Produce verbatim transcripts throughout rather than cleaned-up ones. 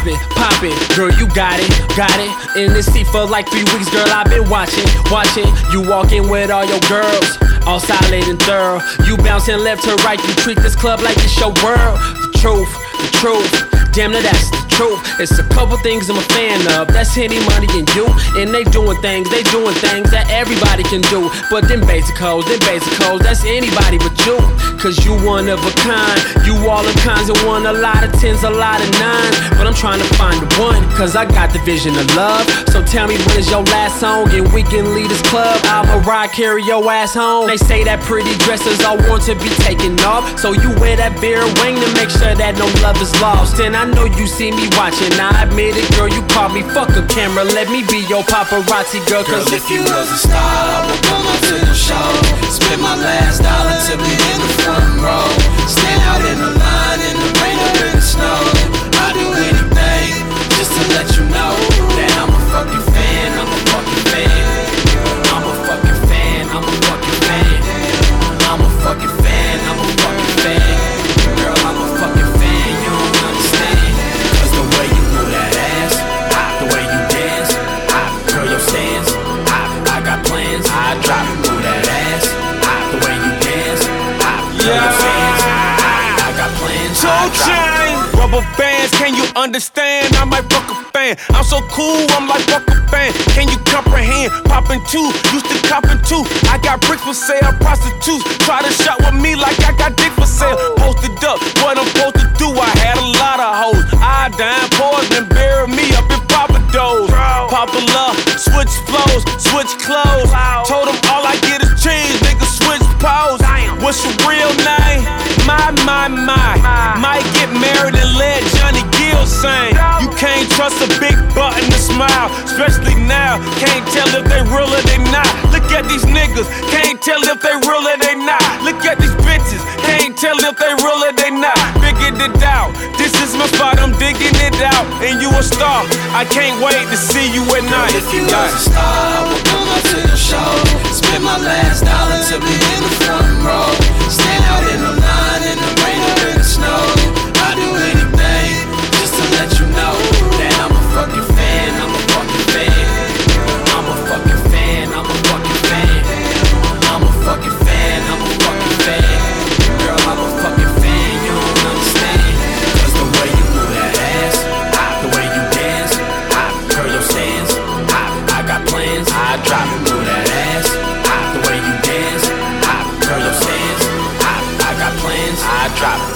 Pop it, pop it, girl, you got it, got it. In this seat for like three weeks, girl, I've been watching, watching. You walking with all your girls, all solid and thorough. You bouncing left to right, you treat this club like it's your world. The truth, the truth, damn, now that's the truth. It's a couple things I'm a fan of, that's Henny, Money, and you. And they doing things, they doing things that everybody can do. But them basic hoes, them basic hoes, that's anybody but you. Cause you one of a kind, you all in kinds and one, a lot of tens, a lot of nines. But I'm trying to find the one, cause I got the vision of love. So tell me when is your last song and we can leave this club. I'ma ride, carry your ass home. They say that pretty dresses all want to be taken off, so you wear that bare wing to make sure that no love is lost. And I know you see me watching, I admit it, girl, you caught me. Fuck a camera, let me be your paparazzi, girl. Cause girl, if you was a star, I would come out to your show. Spend my last dollar to be in the front row. Stand out in the line, in the rain or in the snow. I'd do anything, just to let you know that I'm a fucking fan, I'm a fucking fan. I'm a fucking fan, I'm a fucking fan. I'm a fucking fan, I'm a fucking fan. Girl, I'm a fucking fan, you don't understand. Cause the way you move that ass, the way you dance, girl, your stance, I got plans. I drop and move that ass, the way you dance, girl, your stance, I got plans. Two chain, rubber bands, can you understand? I might fuck a fan. I'm so cool, I'm like fuck a fan. Can you comprehend? Poppin' two, used to coppin' two. I got bricks for sale, prostitutes try to shop with me like I got dick for sale. Posted up, what I'm supposed to do? I had a lot of hoes. I dime pause and bury me up in Papa Do's. Popular, switch flows, switch clothes. Told them all I get is cheese, nigga switch pose. What's your real name? My, my, my. Might get married and let Johnny Gill sing. You can't trust a big button to smile, especially now. Can't tell if they real or they not. Look at these niggas, can't tell if they real or they not. Look at these bitches, can't tell if they real or they not. Figured it out, this is my spot, I'm digging it out. And you a star, I can't wait to see you at night. Girl, if you was a star, I would come out to your show. Spend my last dollar to be in the front row. Stand out in the line, in the rain or in the snow. I'd do anything, just to let you know that I'm a fucking fan, I'm a fucking fan. I'm a fucking fan, I'm a fucking fan. I'm a fucking fan, I'm a fucking fan. Girl, I'm a fucking fan, you don't understand. Cause the way you move that ass, the way you dance, girl, your stance, I got plans. I drop and move that ass, the way you dance, girl, your stance, I got plans. I drop it.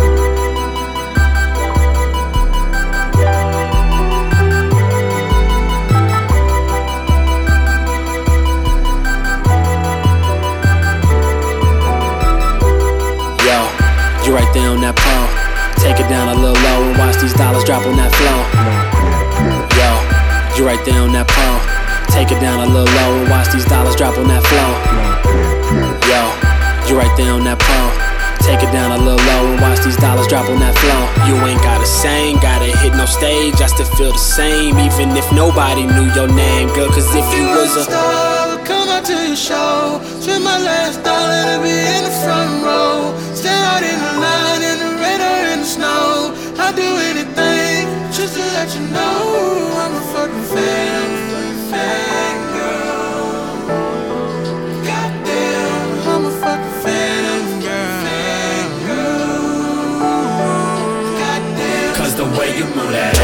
You right there on that pole. Take it down a little low and watch these dollars drop on that flow. Yo, you right there on that pole. Take it down a little low and watch these dollars drop on that flow. Yo, you right there on that pole. Take it down a little low and watch these dollars drop on that flow. You ain't gotta sing, gotta hit no stage, I still feel the same, even if nobody knew your name, girl. Cause if you was a star, come out to your show. Spend my last dollar to be in the front row. Stand out in the line, in the rain or in the snow. I'd do anything, just to let you know I'm a fucking fan, I'm a fucking fan, girl. Goddamn, I'm a fucking fan, I'm a fucking fan, girl. Goddamn. Cause the way you move that